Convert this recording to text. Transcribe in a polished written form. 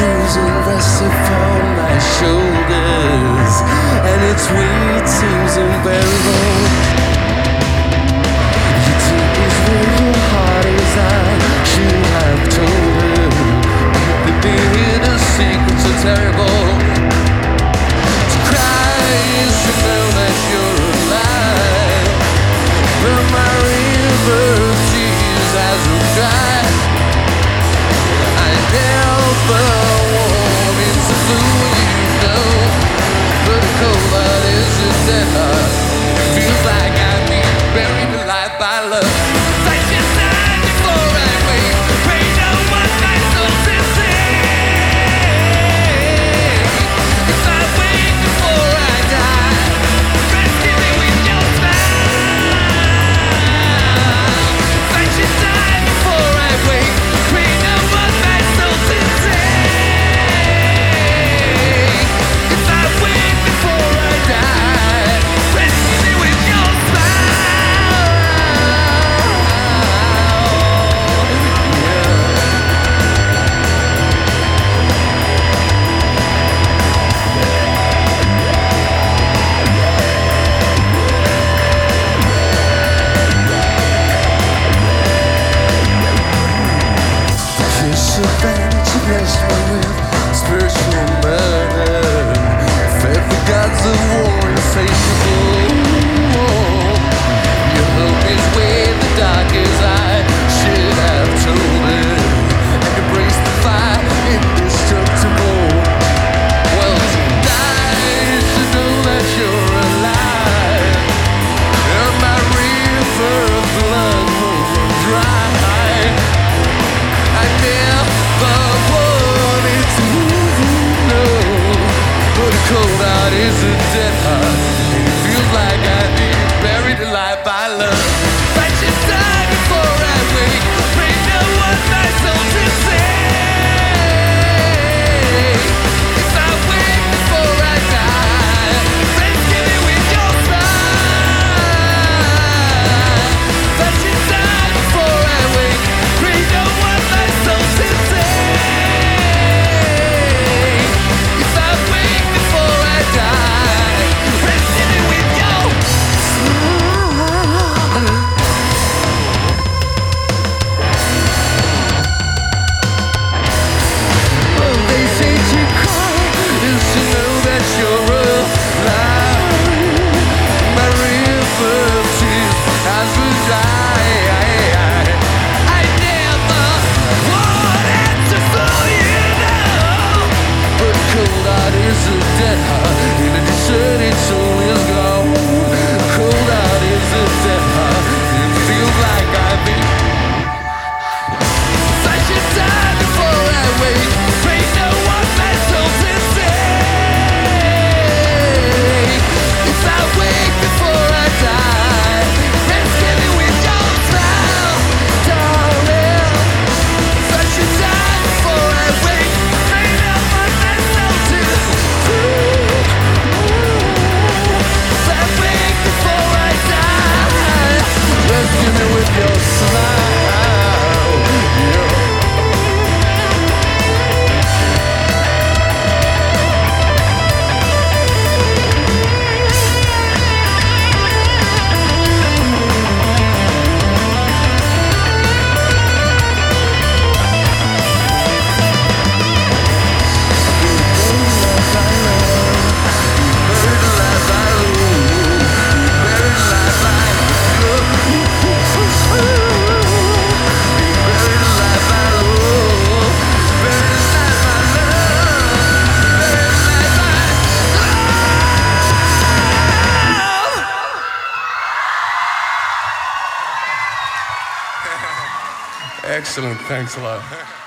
losing rest upon my shoulders, and its weight seems unbearable. You took as well your heart as I should have told her. But they hid a secret so terrible. To cry is to know that you're alive, but my river of tears has run dry. I never wanted to fool you, no, but a cold heart is a dead heart. It feels like I've been buried alive by love. Such a time before I wake, pray no one my soul to sing. If I wake before I die, rescue me with your smile. Such a time before I wake, pray no one my soul to sing. If I wake before I die, rescue me with your smile. Kiss a band to bless me with spiritual murder. Fed the gods of war insatiable. Your hope is where the dark is. I should have told her and embrace the fire indestructible. Well, it's nice to know that you're alive, and my river of blood will run dry. I never wanted to know, but a cold heart is a dead heart, and it feels like I've been buried alive by love. Such a time before I wake, pray no one my soul to sing. If I wake before I die, rescue me with your smile. Such a time before I wake, pray no one my soul to sing. If I wake before I die, rescue me with your smile. Oh, they say to cry is to know that you're alive. My river of tears has run dry. I never wanted to fool you, no, but a cold heart is a dead heart, and a deserted soul is gone. A cold heart is a dead heart, and it feels like I've been such a time before I wake, pray no one my soul to sing. If I wake before I die, rescue me with your smile, darling. Such a time before I wake, pray no one my soul to sing. If I wake before I die, rescue me with your smile. Yeah. Excellent, thanks a lot.